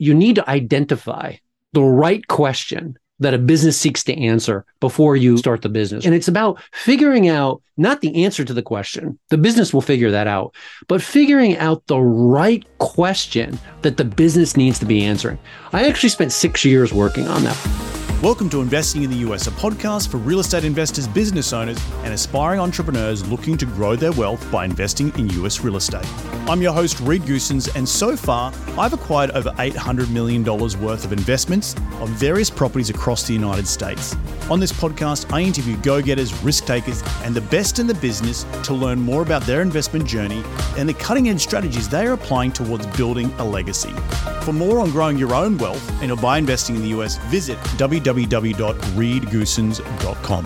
you need to identify the right question that a business seeks to answer before you start the business. And it's about figuring out not the answer to the question. The business will figure that out, but figuring out the right question that the business needs to be answering. I actually spent 6 years working on that. Welcome to Investing in the US, a podcast for real estate investors, business owners, and aspiring entrepreneurs looking to grow their wealth by investing in US real estate. I'm your host, Reed Goossens, and so far, I've acquired over $800 million worth of investments of various properties across the United States. On this podcast, I interview go-getters, risk takers, and the best in the business to learn more about their investment journey and the cutting-edge strategies they are applying towards building a legacy. For more on growing your own wealth and by investing in the US, visit www.reedgoossens.com.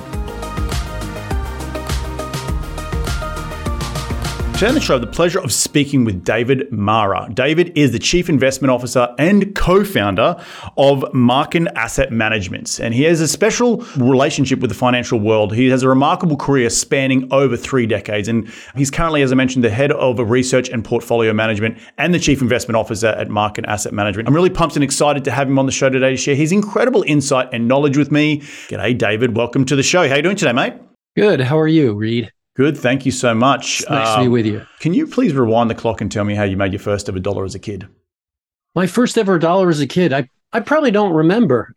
Today on the show, I have the pleasure of speaking with David Marra. David is the Chief Investment Officer and co-founder of Marken Asset Management, and he has a special relationship with the financial world. He has a remarkable career spanning over 3 decades, and he's currently, as I mentioned, the head of research and portfolio management and the Chief Investment Officer at Marken Asset Management. I'm really pumped and excited to have him on the show today to share his incredible insight and knowledge with me. G'day, David. Welcome to the show. How are you doing today, mate? Good. How are you, Reed? Good. Thank you so much. It's nice to be with you. Can you please rewind the clock and tell me how you made your first ever dollar as a kid? My first ever dollar as a kid, I probably don't remember.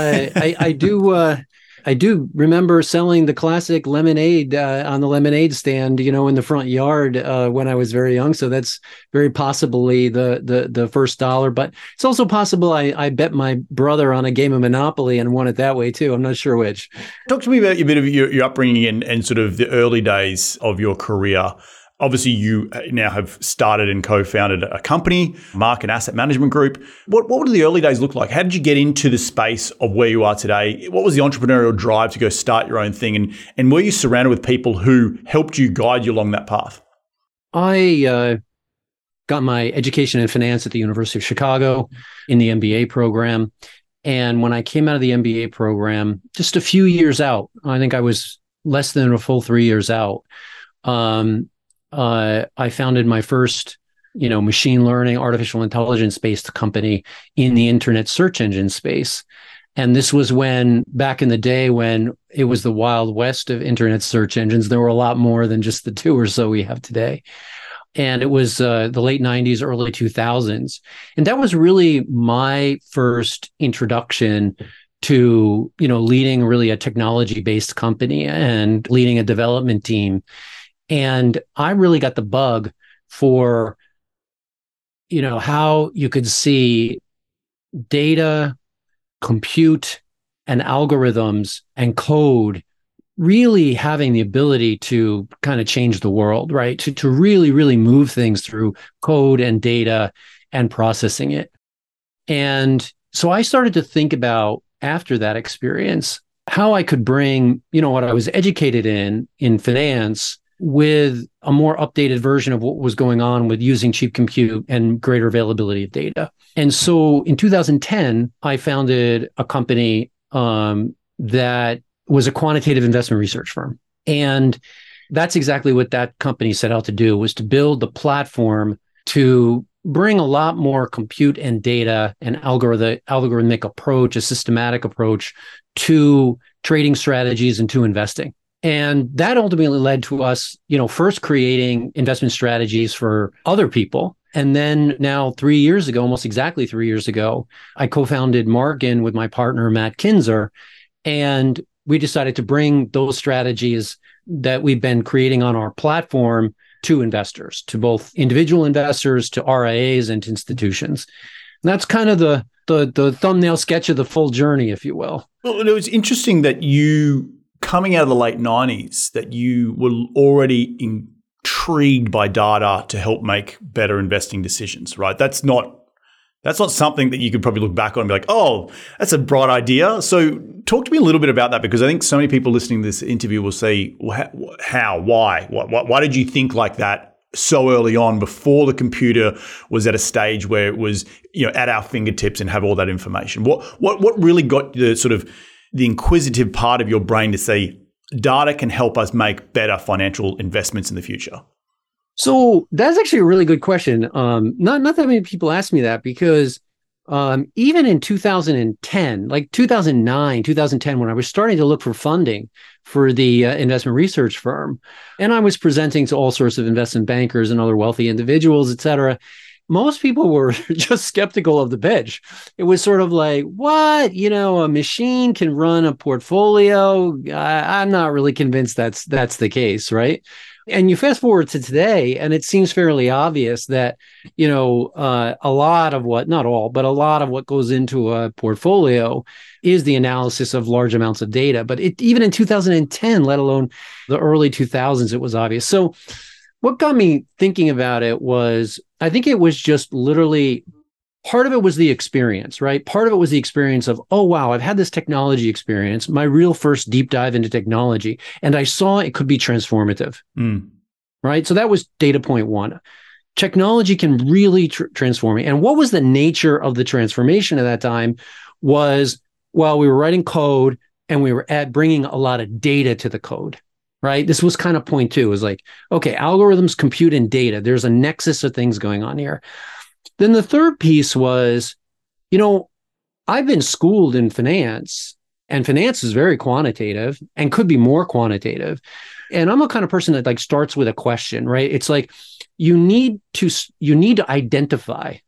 I do remember selling the classic lemonade on the lemonade stand, in the front yard when I was very young. So that's very possibly the first dollar. But it's also possible I bet my brother on a game of Monopoly and won it that way too. I'm not sure which. Talk to me about a bit of your upbringing and sort of the early days of your career. Obviously, you now have started and co-founded a company, Marken Asset Management Group. What did the early days look like? How did you get into the space of where you are today? What was the entrepreneurial drive to go start your own thing? And were you surrounded with people who helped you guide you along that path? I got my education in finance at the University of Chicago in the MBA program. And when I came out of the MBA program, just a few years out, I think I was less than a full 3 years out, I founded my first, machine learning, artificial intelligence-based company in the internet search engine space. And this was back in the day when it was the wild west of internet search engines, there were a lot more than just the 2 or so we have today. And it was the late 90s, early 2000s. And that was really my first introduction to, leading really a technology-based company and leading a development team. And I really got the bug for, how you could see data, compute, and algorithms and code really having the ability to kind of change the world, right? To really, really move things through code and data and processing it. And so I started to think about, after that experience, how I could bring, what I was educated in finance with a more updated version of what was going on with using cheap compute and greater availability of data. And so in 2010, I founded a company that was a quantitative investment research firm. And that's exactly what that company set out to do, was to build the platform to bring a lot more compute and data and algorithmic approach, a systematic approach to trading strategies and to investing. And that ultimately led to us, first creating investment strategies for other people. And then now 3 years ago, almost exactly 3 years ago, I co-founded Marken with my partner, Matt Kinzer. And we decided to bring those strategies that we've been creating on our platform to investors, to both individual investors, to RIAs, and to institutions. And that's kind of the thumbnail sketch of the full journey, if you will. Well, it was interesting that you, coming out of the late 90s, that you were already intrigued by data to help make better investing decisions, right? That's not something that you could probably look back on and be like, oh, that's a bright idea. So talk to me a little bit about that, because I think so many people listening to this interview will say, how, why did you think like that so early on, before the computer was at a stage where it was, at our fingertips and have all that information? What really got the sort of the inquisitive part of your brain to say data can help us make better financial investments in the future? So that's actually a really good question. Not that many people ask me that, because even in 2010, like 2009, 2010, when I was starting to look for funding for the investment research firm, and I was presenting to all sorts of investment bankers and other wealthy individuals, et cetera, most people were just skeptical of the pitch. It was sort of like, what? A machine can run a portfolio. I'm not really convinced that's the case, right? And you fast forward to today, and it seems fairly obvious that, a lot of what, not all, but a lot of what goes into a portfolio is the analysis of large amounts of data. But even in 2010, let alone the early 2000s, it was obvious. So what got me thinking about it was, I think it was just literally part of it was the experience, right? Part of it was the experience of, oh, wow, I've had this technology experience, my real first deep dive into technology, and I saw it could be transformative, right? So that was data point one. Technology can really transform me. And what was the nature of the transformation at that time was, well, we were writing code and we were bringing a lot of data to the code. Right. This was kind of point two. It was like, okay, algorithms, compute, and data. There's a nexus of things going on here. Then the third piece was, I've been schooled in finance, and finance is very quantitative and could be more quantitative. And I'm a kind of person that like starts with a question, right? It's like you need to identify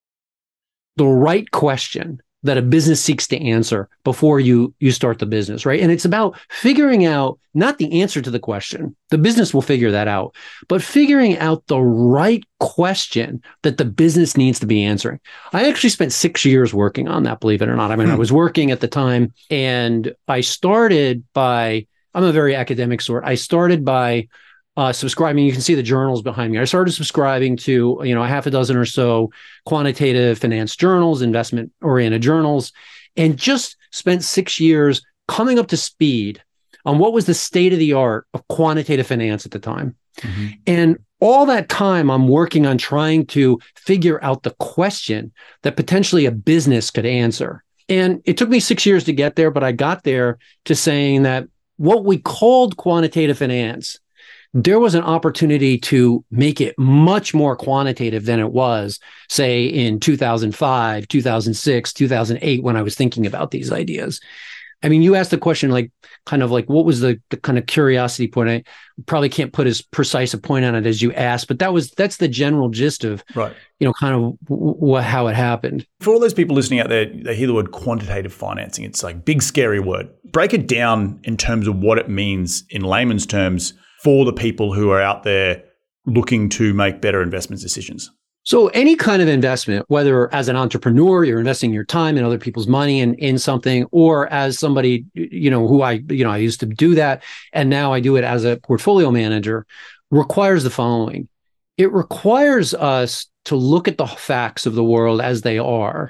the right question that a business seeks to answer before you start the business, right? And it's about figuring out not the answer to the question. The business will figure that out, but figuring out the right question that the business needs to be answering. I actually spent 6 years working on that, believe it or not. I mean, I was working at the time, and I started by, I'm a very academic sort. I started by subscribing. You can see the journals behind me. I started subscribing to, a half a dozen or so quantitative finance journals, investment-oriented journals, and just spent 6 years coming up to speed on what was the state of the art of quantitative finance at the time. Mm-hmm. And all that time, I'm working on trying to figure out the question that potentially a business could answer. And it took me 6 years to get there, but I got there to saying that what we called quantitative finance, there was an opportunity to make it much more quantitative than it was, say, in 2005, 2006, 2008, when I was thinking about these ideas. I mean, you asked the question, like, kind of like, what was the kind of curiosity point? I probably can't put as precise a point on it as you asked, but that's the general gist of, right, kind of how it happened. For all those people listening out there, they hear the word quantitative financing. It's like big, scary word. Break it down in terms of what it means in layman's terms for the people who are out there looking to make better investment decisions. So any kind of investment, whether as an entrepreneur, you're investing your time and other people's money in something, or as somebody, who I used to do that, and now I do it as a portfolio manager, requires the following. It requires us to look at the facts of the world as they are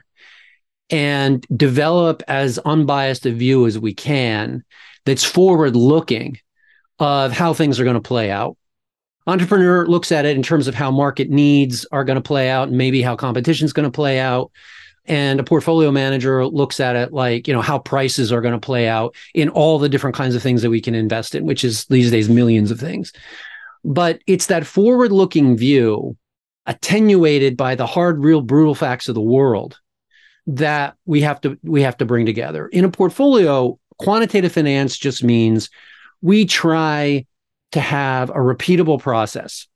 and develop as unbiased a view as we can that's forward-looking of how things are going to play out. Entrepreneur looks at it in terms of how market needs are going to play out and maybe how competition is going to play out. And a portfolio manager looks at it like, how prices are going to play out in all the different kinds of things that we can invest in, which is these days millions of things. But it's that forward-looking view, attenuated by the hard, real, brutal facts of the world, that we have to bring together. In a portfolio, quantitative finance just means we try to have a repeatable process,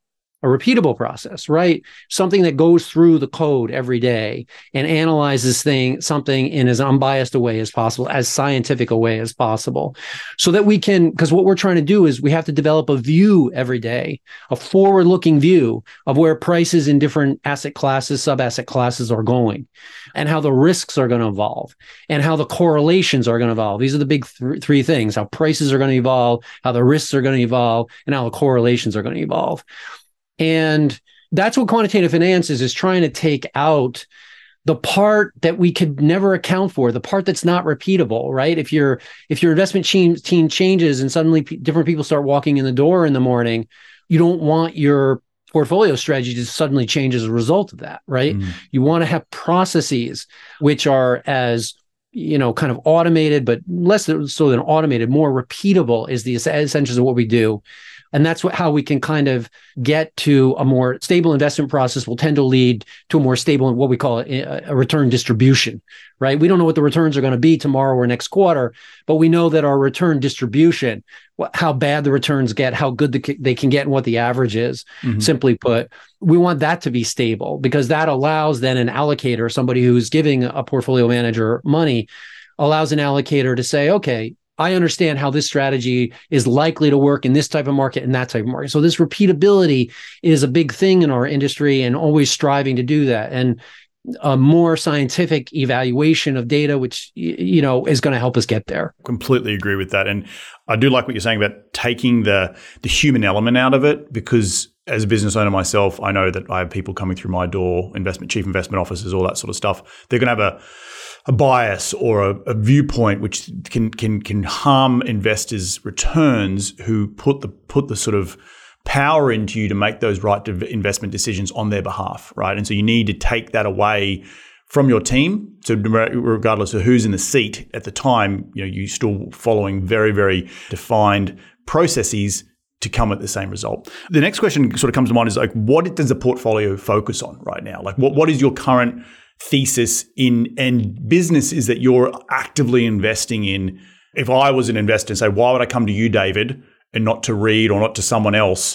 right? Something that goes through the code every day and analyzes something in as unbiased a way as possible, as scientific a way as possible, so that we can, because what we're trying to do is we have to develop a view every day, a forward-looking view of where prices in different asset classes, sub-asset classes are going, and how the risks are going to evolve, and how the correlations are going to evolve. These are the big three things: how prices are going to evolve, how the risks are going to evolve, and how the correlations are going to evolve. And that's what quantitative finance is trying to take out the part that we could never account for, the part that's not repeatable, right? If your investment team changes and suddenly different people start walking in the door in the morning, you don't want your portfolio strategy to suddenly change as a result of that, right? You want to have processes which are as, kind of automated, but less so than automated, more repeatable is the essentials of what we do. And that's how we can kind of get to a more stable investment process will tend to lead to a more stable, what we call a return distribution, right? We don't know what the returns are going to be tomorrow or next quarter, but we know that our return distribution, how bad the returns get, how good they can get, and what the average is, simply put, we want that to be stable, because that allows then an allocator, somebody who's giving a portfolio manager money, allows an allocator to say, okay, I understand how this strategy is likely to work in this type of market and that type of market. So this repeatability is a big thing in our industry, and always striving to do that. And a more scientific evaluation of data, which, is going to help us get there. Completely agree with that. And I do like what you're saying about taking the human element out of it, because as a business owner myself, I know that I have people coming through my door, chief investment officers, all that sort of stuff. They're going to have a bias or a viewpoint which can harm investors' returns, who put the sort of power into you to make those right investment decisions on their behalf, right? And so you need to take that away from your team. So regardless of who's in the seat at the time, you're still following very, very defined processes to come at the same result. The next question sort of comes to mind is like, what does the portfolio focus on right now? Like, what is your current thesis and businesses that you're actively investing in? If I was an investor and say, why would I come to you, David, and not to Reed or not to someone else?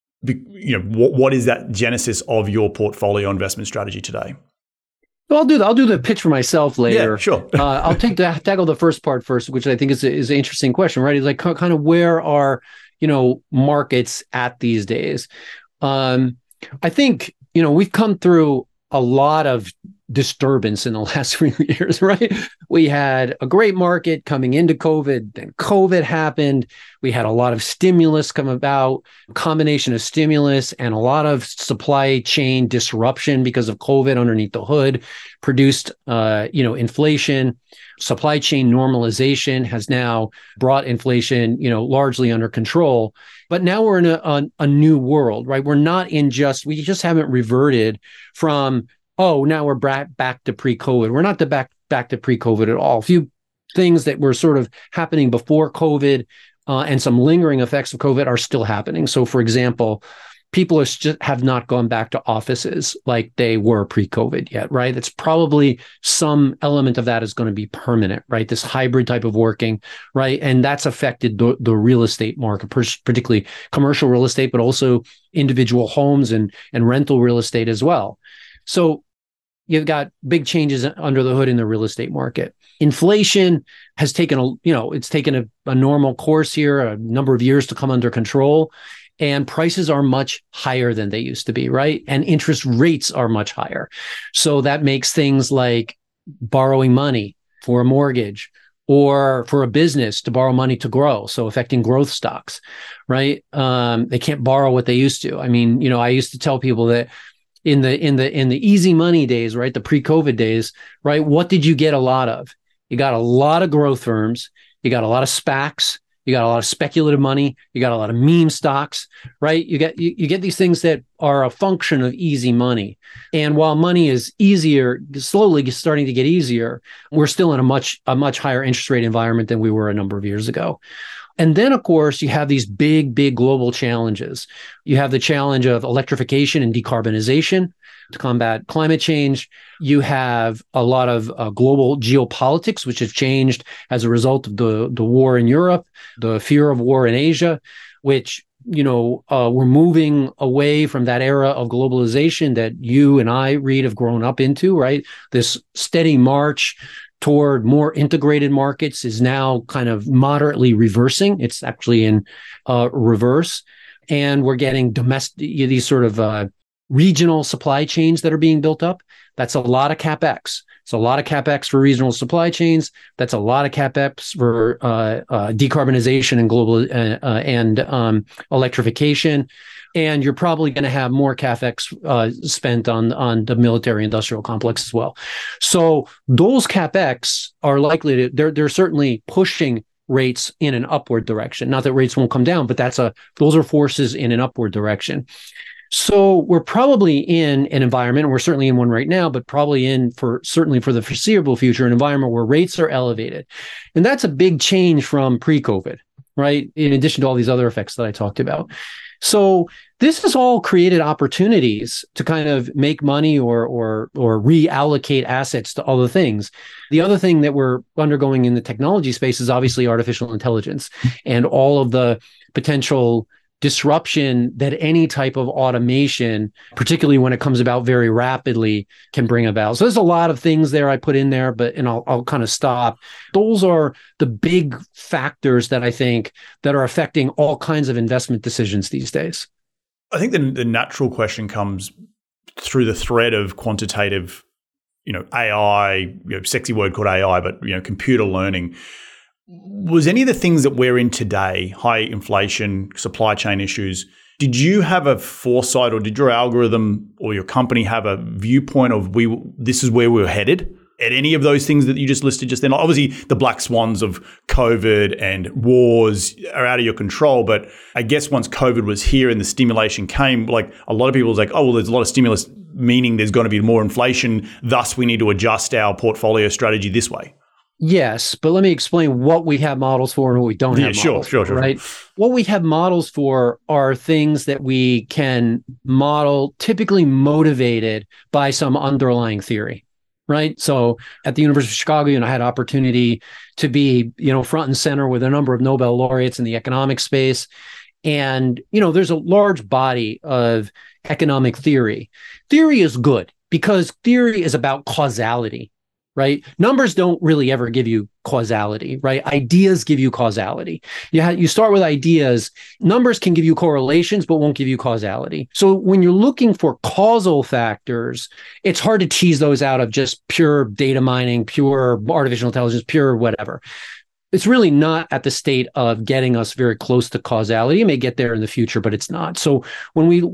What is that genesis of your portfolio investment strategy today? Well, I'll do the pitch for myself later. Yeah, sure. I'll tackle the first part first, which I think is an interesting question, right? It's like kind of where are markets at these days? I think we've come through a lot of disturbance in the last 3 years, right? We had a great market coming into COVID, then COVID happened. We had a lot of stimulus come about, a combination of stimulus and a lot of supply chain disruption because of COVID underneath the hood, produced, inflation. Supply chain normalization has now brought inflation, largely under control. But now we're in a new world, right? We're not we just haven't reverted from, now we're back to pre-COVID. We're not back to pre-COVID at all. A few things that were sort of happening before COVID and some lingering effects of COVID are still happening. So, for example, people have not gone back to offices like they were pre-COVID yet, right? It's probably some element of that is going to be permanent, right? This hybrid type of working, right? And that's affected the real estate market, particularly commercial real estate, but also individual homes and rental real estate as well. So you've got big changes under the hood in the real estate market. Inflation has taken a normal course here, a number of years to come under control, and prices are much higher than they used to be, right? And interest rates are much higher. So that makes things like borrowing money for a mortgage or for a business to borrow money to grow, so affecting growth stocks, right? They can't borrow what they used to. I mean, I used to tell people that in the easy money days, right, the pre-COVID days, right, what did you get a lot of? You got a lot of growth firms, you got a lot of SPACs, you got a lot of speculative money, you got a lot of meme stocks, right? You get these things that are a function of easy money. And while money is slowly starting to get easier, we're still in a much higher interest rate environment than we were a number of years ago. And then, of course, you have these big global challenges. You have the challenge of electrification and decarbonization to combat climate change. You have a lot of global geopolitics, which have changed as a result of the war in Europe, the fear of war in Asia, which, we're moving away from that era of globalization that you and I, Reed, have grown up into, right? This steady march toward more integrated markets is now kind of moderately reversing. It's actually in reverse. And we're getting these sort of regional supply chains that are being built up. That's a lot of CapEx. It's a lot of CapEx for regional supply chains. That's a lot of CapEx for decarbonization and global and electrification. And you're probably going to have more CapEx spent on the military industrial complex as well. So those CapEx are likely they're certainly pushing rates in an upward direction. Not that rates won't come down, but those are forces in an upward direction. So we're probably in an environment, and we're certainly in one right now, but probably certainly for the foreseeable future, an environment where rates are elevated. And that's a big change from pre-COVID. right? In addition to all these other effects that I talked about. So this has all created opportunities to kind of make money or reallocate assets to other things. The other thing that we're undergoing in the technology space is obviously artificial intelligence and all of the potential disruption that any type of automation, particularly when it comes about very rapidly, can bring about. So there's a lot of things there I put in there, and I'll kind of stop. Those are the big factors that I think that are affecting all kinds of investment decisions these days. I think the natural question comes through the thread of quantitative, AI, sexy word called AI, but computer learning. Was any of the things that we're in today, high inflation, supply chain issues, did you have a foresight, or did your algorithm or your company have a viewpoint of this is where we were headed? At any of those things that you just listed just then? Obviously, the black swans of COVID and wars are out of your control, but I guess once COVID was here and the stimulation came, like a lot of people was like, oh, well, there's a lot of stimulus, meaning there's going to be more inflation, thus we need to adjust our portfolio strategy this way. Yes, but let me explain what we have models for and what we don't have models for, right? What we have models for are things that we can model, typically motivated by some underlying theory, right? So at the University of Chicago, I had opportunity to be, front and center with a number of Nobel laureates in the economic space. And, there's a large body of economic theory. Theory is good because theory is about causality. Right? Numbers don't really ever give you causality, right? Ideas give you causality. You start with ideas. Numbers can give you correlations, but won't give you causality. So when you're looking for causal factors, it's hard to tease those out of just pure data mining, pure artificial intelligence, pure whatever. It's really not at the state of getting us very close to causality. It may get there in the future, but it's not. So when we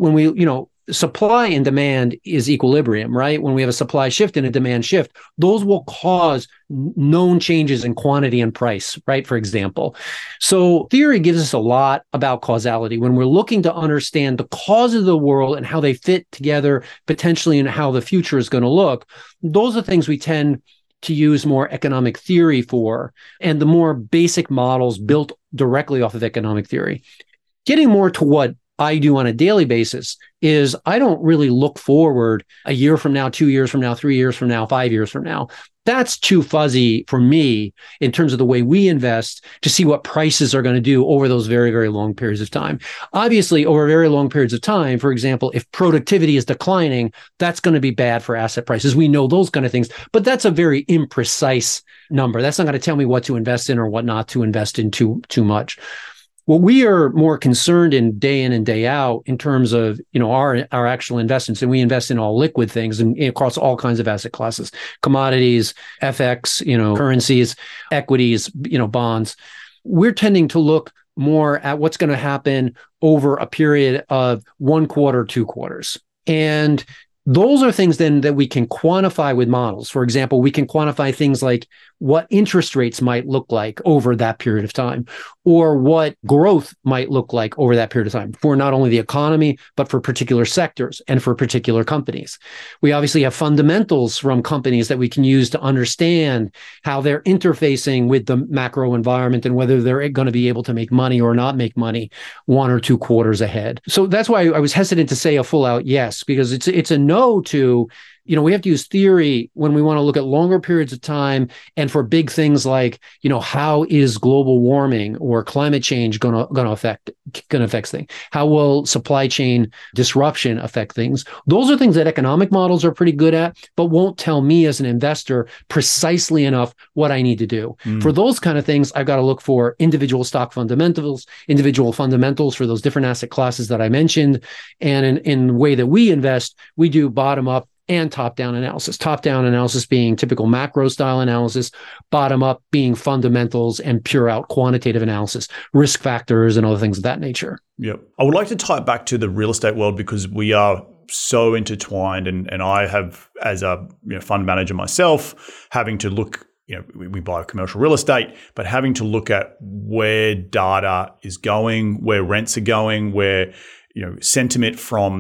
supply and demand is equilibrium, right? When we have a supply shift and a demand shift, those will cause known changes in quantity and price, right? For example. So theory gives us a lot about causality. When we're looking to understand the cause of the world and how they fit together potentially and how the future is going to look, those are things we tend to use more economic theory for, and the more basic models built directly off of economic theory. Getting more to what I do on a daily basis is I don't really look forward a year from now, 2 years from now, 3 years from now, 5 years from now. That's too fuzzy for me in terms of the way we invest to see what prices are going to do over those very, very long periods of time. Obviously, over very long periods of time, for example, if productivity is declining, that's going to be bad for asset prices. We know those kind of things, but that's a very imprecise number. That's not going to tell me what to invest in or what not to invest in too much. What we are more concerned in and day out in terms of, our actual investments, and we invest in all liquid things and across all kinds of asset classes, commodities, FX, currencies, equities, bonds. We're tending to look more at what's going to happen over a period of 1 quarter, 2 quarters. And those are things then that we can quantify with models. For example, we can quantify things like what interest rates might look like over that period of time, or what growth might look like over that period of time for not only the economy, but for particular sectors and for particular companies. We obviously have fundamentals from companies that we can use to understand how they're interfacing with the macro environment and whether they're going to be able to make money or not make money 1 or 2 quarters ahead. So that's why I was hesitant to say a full out yes, because it's a no to, we have to use theory when we want to look at longer periods of time and for big things like, how is global warming or climate change going to affect things? How will supply chain disruption affect things? Those are things that economic models are pretty good at, but won't tell me as an investor precisely enough what I need to do. For those kind of things, I've got to look for individual stock fundamentals, individual fundamentals for those different asset classes that I mentioned. And in the way that we invest, we do bottom up and top-down analysis. Top-down analysis being typical macro-style analysis, bottom-up being fundamentals and pure-out quantitative analysis, risk factors and other things of that nature. Yep. I would like to tie it back to the real estate world because we are so intertwined, and I have, as a fund manager myself, having to look, we buy commercial real estate, but having to look at where data is going, where rents are going, where sentiment from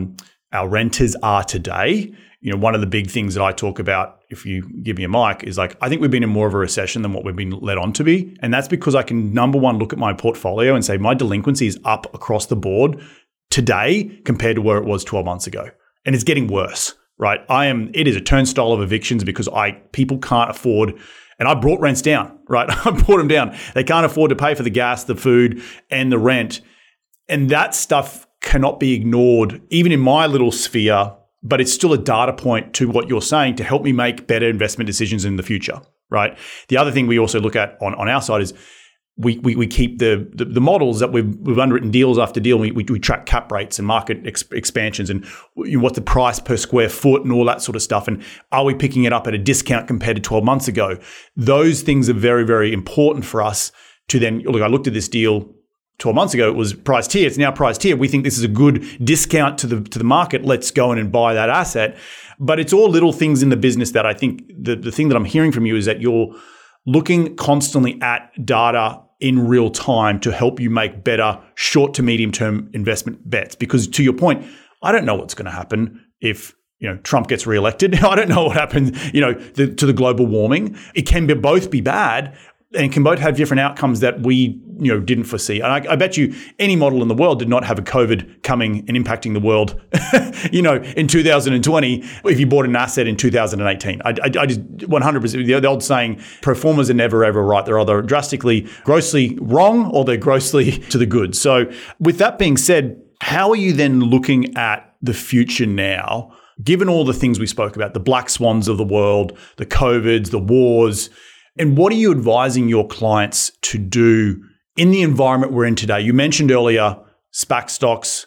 our renters are today. You know, one of the big things that I talk about, if you give me a mic, is like, I think we've been in more of a recession than what we've been led on to be. And that's because I can, number one, look at my portfolio and say my delinquency is up across the board today compared to where it was 12 months ago. And it's getting worse, right? It is a turnstile of evictions because people can't afford, and I brought rents down, right? I brought them down. They can't afford to pay for the gas, the food, and the rent. And that stuff cannot be ignored, even in my little sphere, but it's still a data point to what you're saying to help me make better investment decisions in the future, right? The other thing we also look at on our side is we keep the models that we've underwritten deals after deal. We track cap rates and market expansions and what's the price per square foot and all that sort of stuff. And are we picking it up at a discount compared to 12 months ago? Those things are very, very important for us to then look. I looked at this deal 12 months ago, it was priced here. It's now priced here. We think this is a good discount to the market. Let's go in and buy that asset. But it's all little things in the business that I think the thing that I'm hearing from you is that you're looking constantly at data in real time to help you make better short to medium term investment bets. Because to your point, I don't know what's going to happen if Trump gets reelected. I don't know what happens to the global warming. It can both be bad and can both have different outcomes that we didn't foresee. And I bet you any model in the world did not have a COVID coming and impacting the world in 2020 if you bought an asset in 2018. I just 100%, the old saying, pro formas are never ever right. They're either grossly wrong or they're grossly to the good. So with that being said, how are you then looking at the future now, given all the things we spoke about, the black swans of the world, the COVIDs, the wars, and what are you advising your clients to do in the environment we're in today? You mentioned earlier SPAC stocks,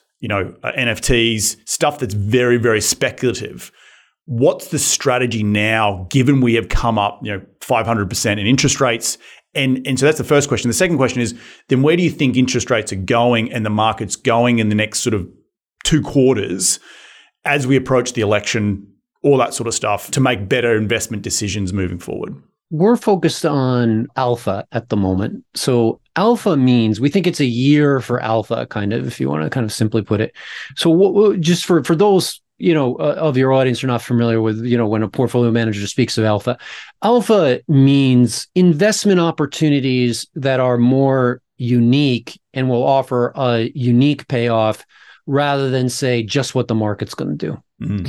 NFTs, stuff that's very, very speculative. What's the strategy now, given we have come up, 500% in interest rates? And so that's the first question. The second question is, then where do you think interest rates are going and the market's going in the next sort of 2 quarters as we approach the election, all that sort of stuff, to make better investment decisions moving forward? We're focused on alpha at the moment. So alpha means we think it's a year for alpha, kind of, if you want to kind of simply put it. So just for those, of your audience who are not familiar with, when a portfolio manager speaks of alpha, alpha means investment opportunities that are more unique and will offer a unique payoff rather than say just what the market's going to do. Mm-hmm.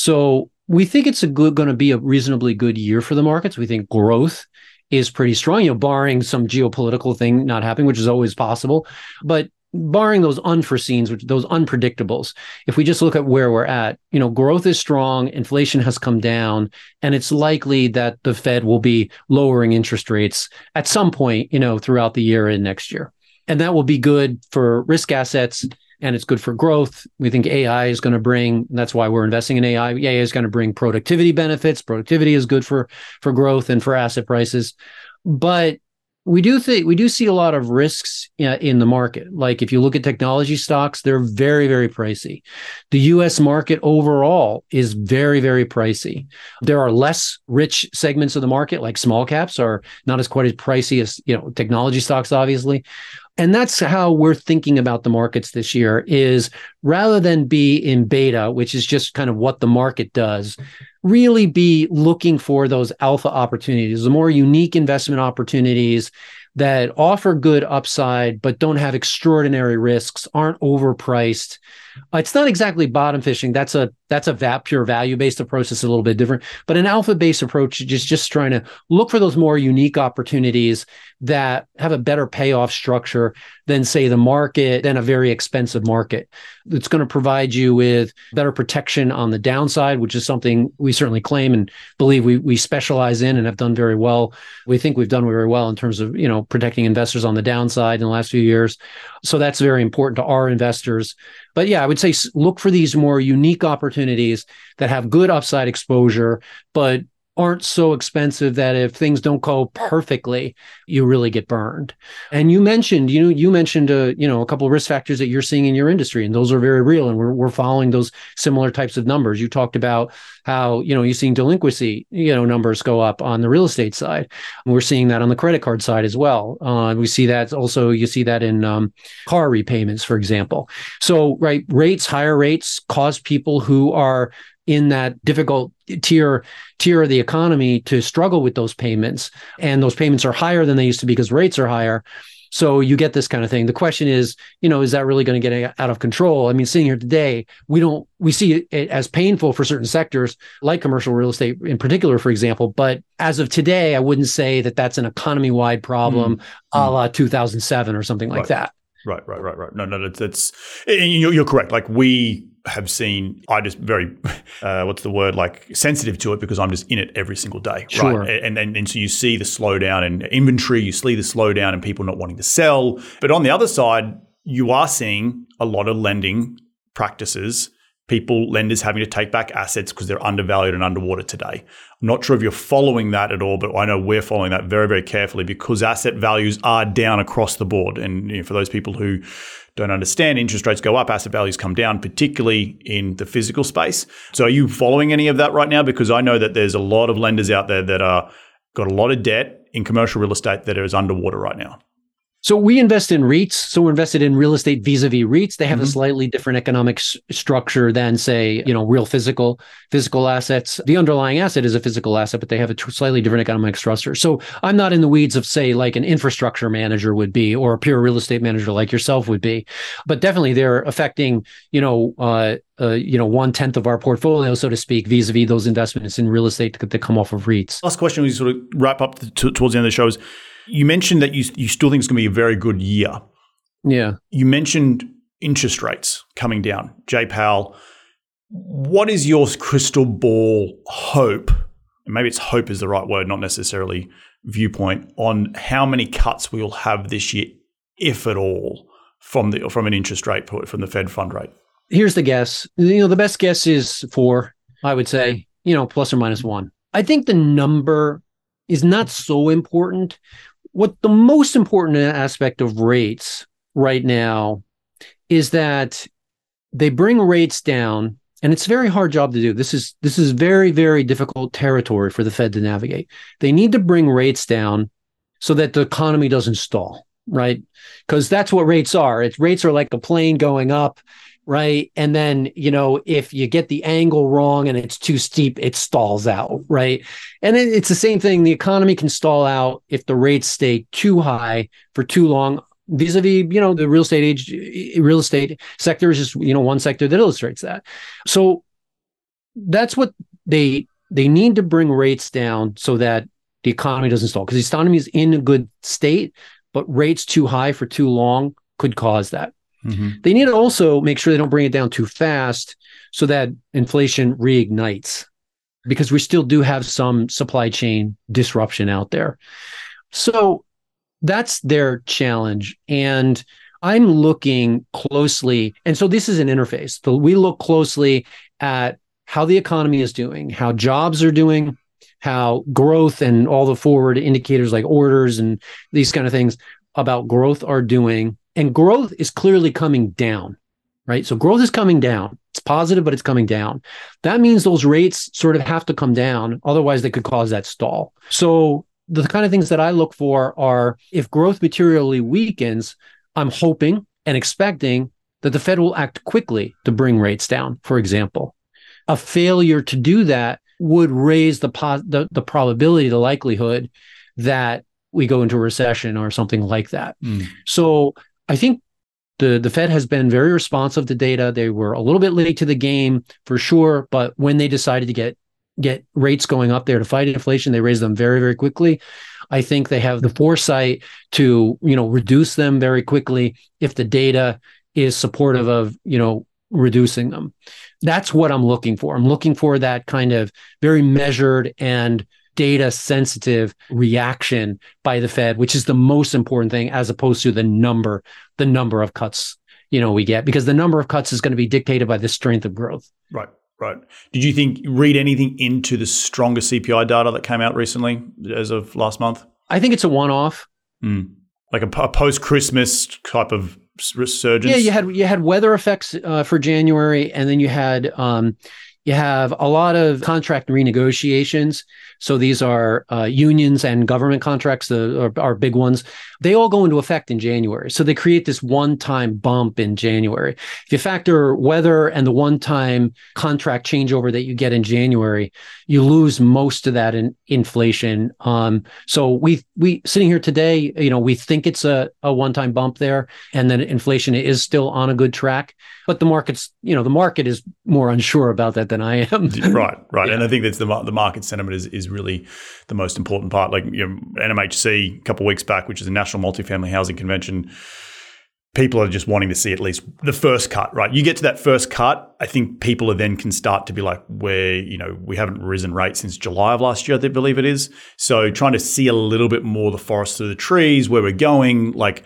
So we think it's going to be a reasonably good year for the markets. We think growth is pretty strong, barring some geopolitical thing not happening, which is always possible. But barring those unforeseens, those unpredictables, if we just look at where we're at, growth is strong, inflation has come down, and it's likely that the Fed will be lowering interest rates at some point, throughout the year and next year. And that will be good for risk assets. And it's good for growth. We think AI is going to bring, that's why we're investing in AI. AI is going to bring productivity benefits. Productivity is good for growth and for asset prices. But we do see a lot of risks in the market. Like if you look at technology stocks, they're very, very pricey. The US market overall is very, very pricey. There are less rich segments of the market, like small caps are not as quite as pricey as, technology stocks, obviously. And that's how we're thinking about the markets this year, is rather than be in beta, which is just kind of what the market does, really be looking for those alpha opportunities, the more unique investment opportunities that offer good upside, but don't have extraordinary risks, aren't overpriced. It's not exactly bottom fishing. That's a pure value-based approach. It's a little bit different. But an alpha-based approach is just trying to look for those more unique opportunities that have a better payoff structure than, say, the market, than a very expensive market. It's going to provide you with better protection on the downside, which is something we certainly claim and believe we specialize in and have done very well. We think we've done very well in terms of, protecting investors on the downside in the last few years. So that's very important to our investors. But yeah, I would say look for these more unique opportunities that have good upside exposure, but aren't so expensive that if things don't go perfectly, you really get burned. And you mentioned, a couple of risk factors that you're seeing in your industry, and those are very real. And we're following those similar types of numbers. You talked about how, you're seeing delinquency, numbers go up on the real estate side. And we're seeing that on the credit card side as well. We see that also, you see that in car repayments, for example. So, right, higher rates cause people who are in that difficult tier of the economy to struggle with those payments. And those payments are higher than they used to be because rates are higher. So you get this kind of thing. The question is, is that really going to get out of control? I mean, sitting here today, we see it as painful for certain sectors, like commercial real estate in particular, for example. But as of today, I wouldn't say that that's an economy-wide problem, a la 2007 or something like that. Right. No, that's you're correct. Like we have seen, I just very, sensitive to it because I'm just in it every single day. Sure. Right. And so you see the slowdown in inventory, you see the slowdown in people not wanting to sell. But on the other side, you are seeing a lot of lending practices, lenders having to take back assets because they're undervalued and underwater today. I'm not sure if you're following that at all, but I know we're following that very, very carefully because asset values are down across the board. And for those people who don't understand, interest rates go up, asset values come down, particularly in the physical space. So are you following any of that right now? Because I know that there's a lot of lenders out there that are got a lot of debt in commercial real estate that is underwater right now. So we invest in REITs. So we're invested in real estate vis-a-vis REITs. They have a slightly different economic structure than, say, real physical assets. The underlying asset is a physical asset, but they have a slightly different economic structure. So I'm not in the weeds of, say, like an infrastructure manager would be, or a pure real estate manager like yourself would be. But definitely they're affecting, 1/10 of our portfolio, so to speak, vis-a-vis those investments in real estate that come off of REITs. Last question, we sort of wrap up towards the end of the show is, you mentioned that you still think it's going to be a very good year. Yeah. You mentioned interest rates coming down. Jay Powell, what is your crystal ball hope? And maybe it's hope is the right word, not necessarily viewpoint, on how many cuts we'll have this year, if at all, from an interest rate, from the Fed fund rate? Here's the guess. The best guess is 4, I would say, plus or minus 1. I think the number is not so important. What the most important aspect of rates right now is that they bring rates down, and it's a very hard job to do. This is very, very difficult territory for the Fed to navigate. They need to bring rates down so that the economy doesn't stall, right? Because that's what rates are. Rates are like a plane going up, right? And then, if you get the angle wrong and it's too steep, it stalls out, right? And it's the same thing. The economy can stall out if the rates stay too high for too long, vis-a-vis, the real estate sector is just, one sector that illustrates that. So that's what they need to bring rates down so that the economy doesn't stall, because the economy is in a good state, but rates too high for too long could cause that. They need to also make sure they don't bring it down too fast so that inflation reignites, because we still do have some supply chain disruption out there. So that's their challenge. And I'm looking closely. And so this is an interface. So we look closely at how the economy is doing, how jobs are doing, how growth and all the forward indicators like orders and these kind of things about growth are doing. And growth is clearly coming down, right? So growth is coming down. It's positive, but it's coming down. That means those rates sort of have to come down. Otherwise, they could cause that stall. So the kind of things that I look for are, if growth materially weakens, I'm hoping and expecting that the Fed will act quickly to bring rates down, for example. A failure to do that would raise the probability, the likelihood that we go into a recession or something like that. So I think the Fed has been very responsive to data. They were a little bit late to the game for sure, but when they decided to get rates going up there to fight inflation, they raised them very, very quickly. I think they have the foresight to, reduce them very quickly if the data is supportive of, reducing them. That's what I'm looking for. I'm looking for that kind of very measured and data sensitive reaction by the Fed, which is the most important thing, as opposed to the number of cuts, we get, because the number of cuts is going to be dictated by the strength of growth. Right. Right. Did you read anything into the stronger CPI data that came out recently as of last month? I think it's a one-off. Like a post-Christmas type of resurgence? Yeah, you had weather effects for January, and then you have a lot of contract renegotiations. So these are unions and government contracts, are big ones. They all go into effect in January. So they create this one-time bump in January. If you factor weather and the one-time contract changeover that you get in January, you lose most of that in inflation. So we sitting here today, we think it's a one-time bump there, and then inflation is still on a good track. But the market is more unsure about that than I am. Right. Yeah. And I think that's the market sentiment is really the most important part. Like NMHC a couple of weeks back, which is a national multifamily housing convention, people are just wanting to see at least the first cut, right? You get to that first cut, I think people can start to be like, we haven't risen rates since July of last year, I believe it is. So trying to see a little bit more the forest through the trees, where we're going, like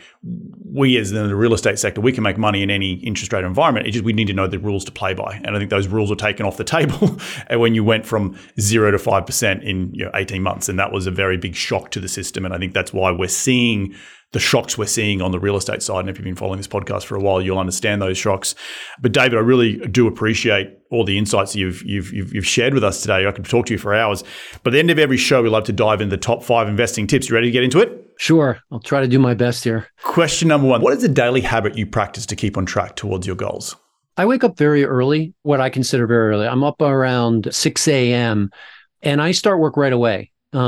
we as in the real estate sector, we can make money in any interest rate environment. It's just we need to know the rules to play by. And I think those rules were taken off the table when you went from 0 to 5% in 18 months. And that was a very big shock to the system. And I think that's why we're seeing the shocks we're seeing on the real estate side. And if you've been following this podcast for a while, you'll understand those shocks. But David, I really do appreciate all the insights you've shared with us today. I could talk to you for hours. But at the end of every show, we love to dive into the top 5 investing tips. You ready to get into it? Sure. I'll try to do my best here. Question number 1. What is a daily habit you practice to keep on track towards your goals? I wake up very early, what I consider very early. I'm up around 6 a.m. and I start work right away.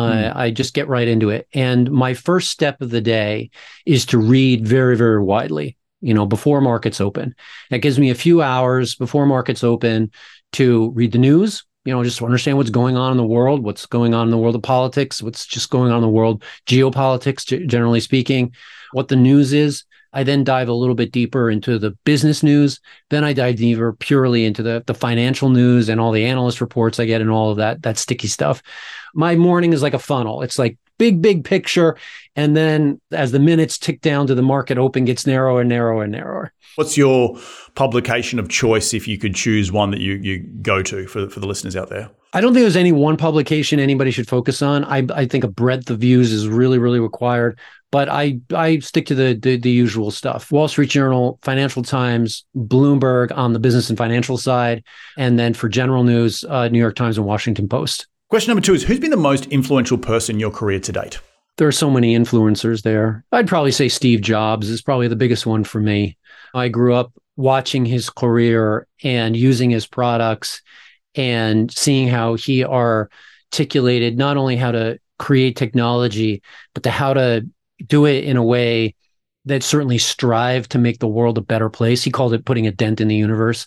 I just get right into it. And my first step of the day is to read very, very widely, before markets open. That gives me a few hours before markets open to read the news, just to understand what's going on in the world, what's going on in the world of politics, what's just going on in the world, geopolitics, generally speaking, what the news is. I then dive a little bit deeper into the business news. Then I dive deeper purely into the financial news and all the analyst reports I get and all of that sticky stuff. My morning is like a funnel. It's like big picture. And then as the minutes tick down to the market open, gets narrower and narrower and narrower. What's your publication of choice if you could choose one that you go to for the listeners out there? I don't think there's any one publication anybody should focus on. I think a breadth of views is really, really required. But I stick to the usual stuff. Wall Street Journal, Financial Times, Bloomberg on the business and financial side. And then for general news, New York Times and Washington Post. Question number 2 is, who's been the most influential person in your career to date? There are so many influencers there. I'd probably say Steve Jobs is probably the biggest one for me. I grew up watching his career and using his products and seeing how he articulated not only how to create technology, but how to do it in a way that certainly strive to make the world a better place. He called it putting a dent in the universe.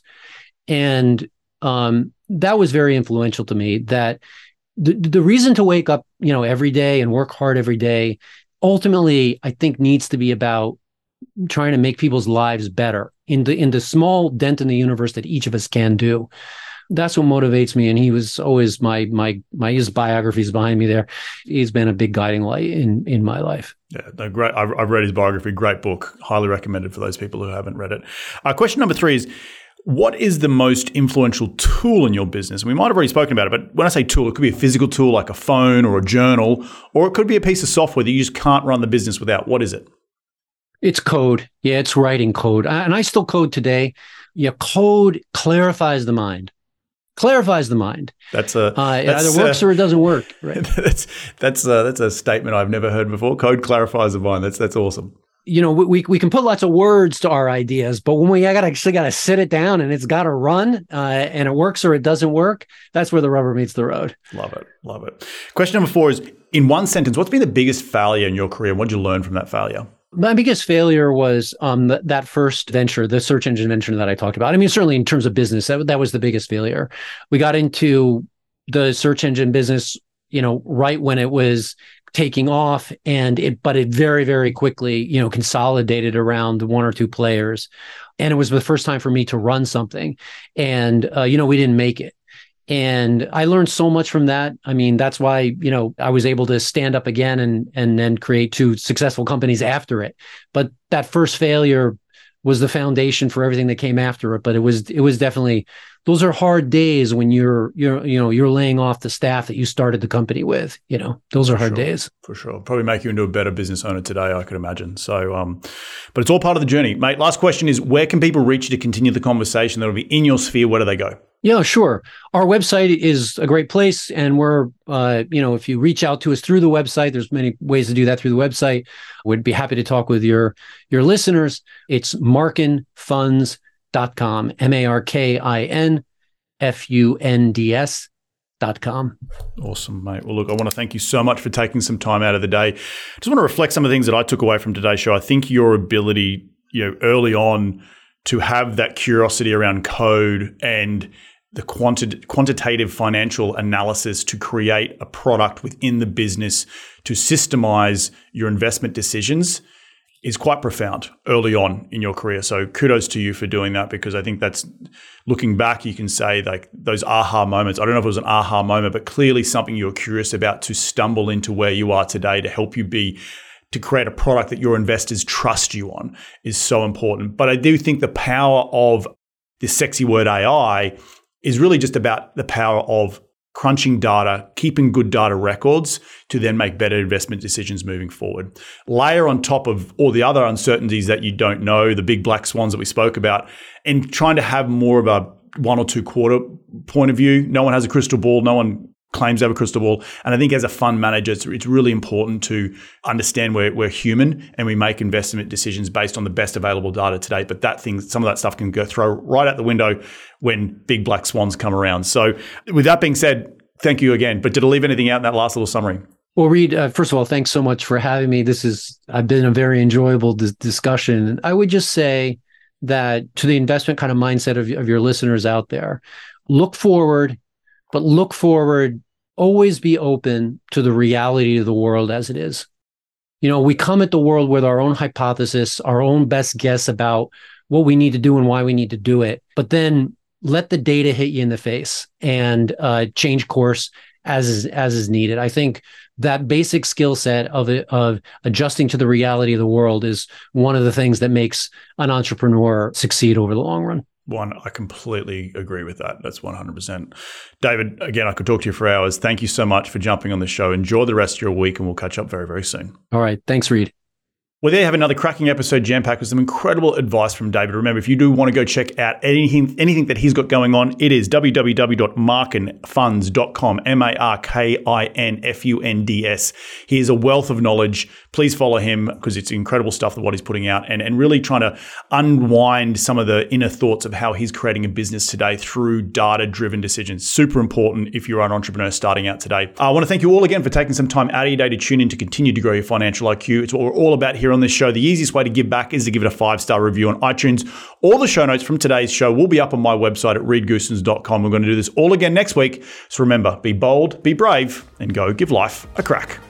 And that was very influential to me, that the reason to wake up, every day and work hard every day, ultimately, I think needs to be about trying to make people's lives better in the small dent in the universe that each of us can do. That's what motivates me. And he was always his biography is behind me there. He's been a big guiding light in my life. Yeah, no, great. I've read his biography. Great book. Highly recommended for those people who haven't read it. Question number 3 is, what is the most influential tool in your business? We might have already spoken about it, but when I say tool, it could be a physical tool like a phone or a journal, or it could be a piece of software that you just can't run the business without. What is it? It's code. Yeah, it's writing code. And I still code today. Yeah, code clarifies the mind. Clarifies the mind. It either works or it doesn't work. Right? That's a statement I've never heard before. Code clarifies the mind. That's awesome. We can put lots of words to our ideas, but when we actually got to sit it down and it's got to run and it works or it doesn't work, that's where the rubber meets the road. Love it. Question number 4 is, in one sentence, what's been the biggest failure in your career? What did you learn from that failure? My biggest failure was that first venture, the search engine venture that I talked about. I mean, certainly in terms of business, that was the biggest failure. We got into the search engine business, right when it was taking off, but it very, very quickly, consolidated around 1 or 2 players. And it was the first time for me to run something. And, we didn't make it. And I learned so much from that. I mean, that's why, I was able to stand up again and then create 2 successful companies after it. But that first failure was the foundation for everything that came after it. But it was definitely, those are hard days when you're laying off the staff that you started the company with. Those are hard days. For sure. Probably make you into a better business owner today, I could imagine. So, but it's all part of the journey. Mate, last question is, where can people reach you to continue the conversation that'll be in your sphere? Where do they go? Yeah, sure. Our website is a great place. And we're, if you reach out to us through the website, there's many ways to do that through the website. We'd be happy to talk with your listeners. It's markinfunds.com, markinfunds.com. Awesome, mate. Well, look, I want to thank you so much for taking some time out of the day. Just want to reflect some of the things that I took away from today's show. I think your ability, early on to have that curiosity around code and the quantitative financial analysis to create a product within the business to systemize your investment decisions is quite profound early on in your career. So kudos to you for doing that, because I think that's, looking back, you can say like those aha moments. I don't know if it was an aha moment, but clearly something you're curious about to stumble into where you are today to help you to create a product that your investors trust you on is so important. But I do think the power of this sexy word AI is really just about the power of crunching data, keeping good data records to then make better investment decisions moving forward. Layer on top of all the other uncertainties that you don't know, the big black swans that we spoke about, and trying to have more of a 1 or 2 quarter point of view. No one has a crystal ball. No one claims to have a crystal ball. And I think as a fund manager, it's really important to understand we're human and we make investment decisions based on the best available data today. But some of that stuff can go throw right out the window when big black swans come around. So with that being said, thank you again. But did I leave anything out in that last little summary? Well, Reed, first of all, thanks so much for having me. I've been a very enjoyable discussion. I would just say that to the investment kind of mindset of your listeners out there, look forward, but always be open to the reality of the world as it is. We come at the world with our own hypothesis, our own best guess about what we need to do and why we need to do it, but then let the data hit you in the face and change course as is needed. I think that basic skill set of adjusting to the reality of the world is one of the things that makes an entrepreneur succeed over the long run. I completely agree with that. That's 100%. David, again, I could talk to you for hours. Thank you so much for jumping on the show. Enjoy the rest of your week, and we'll catch up very, very soon. All right. Thanks, Reed. Well, there you have another cracking episode jam-packed with some incredible advice from David. Remember, if you do want to go check out anything that he's got going on, it is www.markinfunds.com, MARKINFUNDS. He is a wealth of knowledge. Please follow him because it's incredible stuff that what he's putting out and really trying to unwind some of the inner thoughts of how he's creating a business today through data-driven decisions. Super important if you're an entrepreneur starting out today. I want to thank you all again for taking some time out of your day to tune in to continue to grow your financial IQ. It's what we're all about here on this show. The easiest way to give back is to give it a 5-star review on iTunes. All the show notes from today's show will be up on my website at reedgoosens.com. We're going to do this all again next week. So remember, be bold, be brave, and go give life a crack.